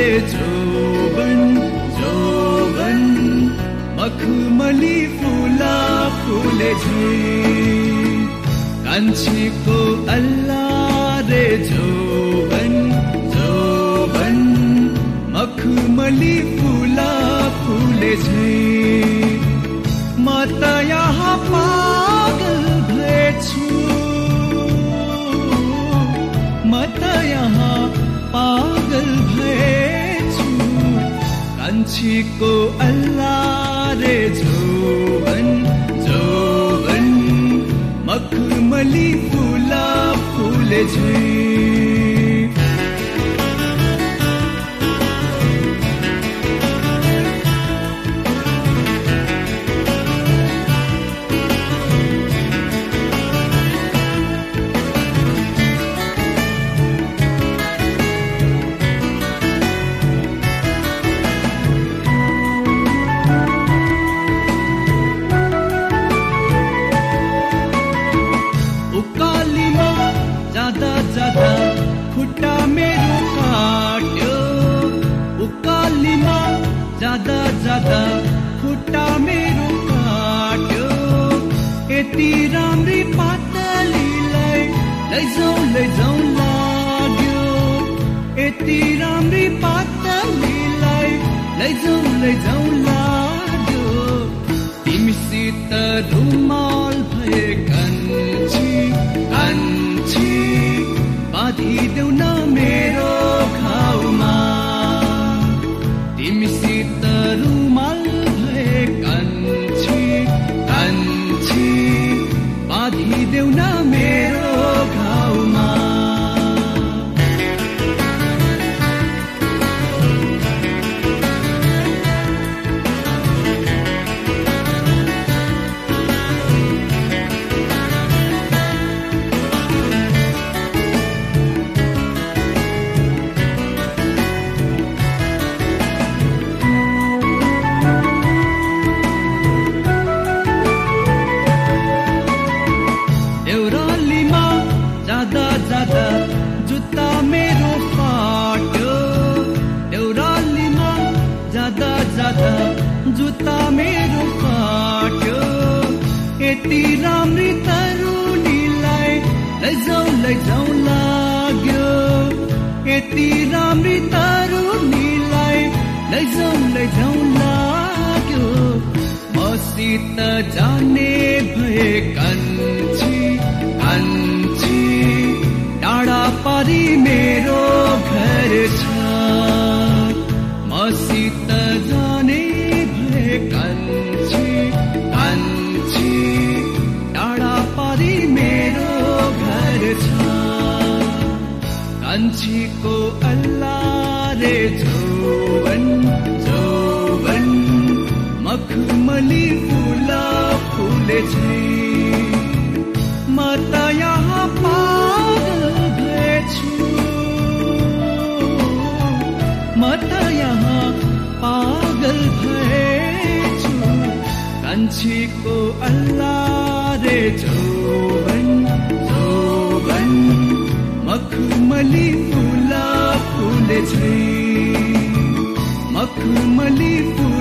जोबन जोबन मखमली फुला फुले कान्छीको अल्लाह रे जोबन जोबन मखमली फुला फुले म त यहाँ पागल भएछु म त यहाँ पागल भएछु कान्छीको अल्लाह रे जोबन जोबन मखमली फुला फुले खुट्टा मेरो काट्यो उकालीमा जादा जादा खुट्टा मेरो काट्यो यति राम्री पातलीलाई लैजाउँ लाग्यो यति राम्री पातलीलाई लैजाउँ लाग्यो तिमीसित रुमाल भए कान्छी कान्छी बाँधिदेऊ न मेरो घाउमा तिमीसित रुमाल भए कान्छी कान्छी बाँधिदेऊ न मेरो घाउमा जुत्ता मेरो फाट्यो देउरालीमा जादा जादा जुत्ता मेरो फाट्यो यति राम्री तरुनीलाई लैजाउँ लाग्यो यति राम्री तरुनीलाई लैजाउँ लाग्यो मसित जाने भए कान्छी कान्छी टाढा पारी मेरो घर छ मसित जाने भए कान्छी कान्छी टाढा पारी मेरो घर छ कान्छीको अल्लाह रे जोबन जोबन मखमली फुला फुले म त यहाँ पागल भएछु म त यहाँ पागल भएछु कान्छीको अल्लाह रे जोबन जोबन मखमली फुला फुले मखमली फुला